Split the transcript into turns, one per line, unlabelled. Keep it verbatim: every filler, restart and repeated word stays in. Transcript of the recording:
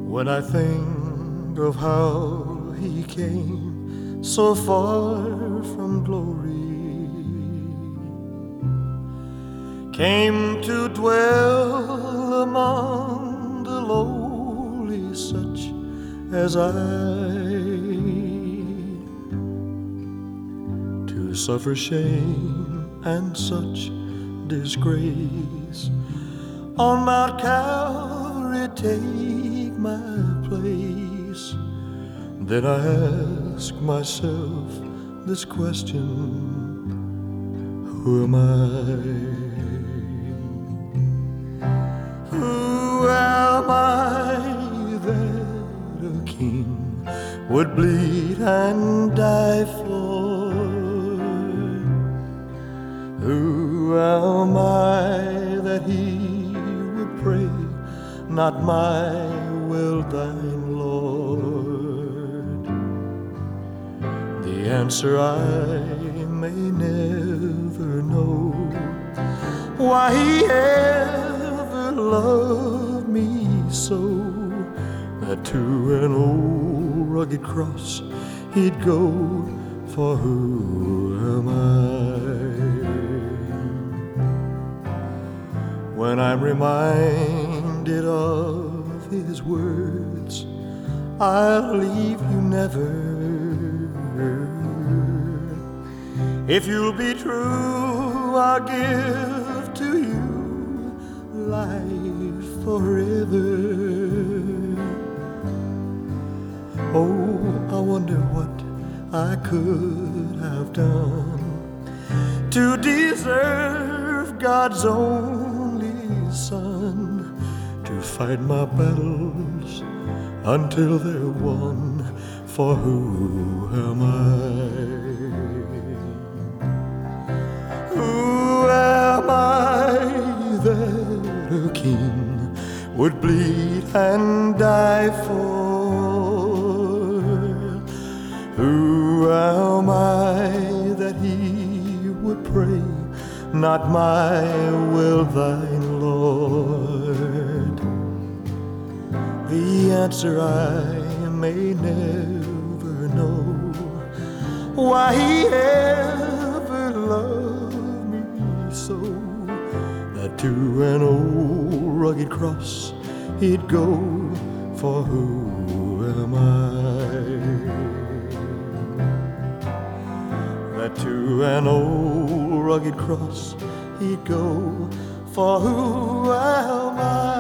When I think of how he came so far from glory, came to dwell among the lowly, such as I, to suffer shame and such disgrace, on Mount Calvary take my place. Then I ask myself this question: who am I? Who am I that a king would bleed and die for? Who am I that he would pray, not my will, thine, Lord? The answer I may never know, why he ever loved me so, that to an old rugged cross he'd go. For who am I? When I'm reminded of his words, I'll leave you never. If you'll be true, I'll give to you life forever. Oh, I wonder what I could have done to deserve God's only Son, to fight my battles until they're won. For who am I? Who am I that a king would bleed and die for? Who am I that he would pray, not my will, thine, Lord? The answer I may never know, why he ever loved me so, that to an old rugged cross he'd go. For who am I? That to an old rugged cross he'd go. For who am I?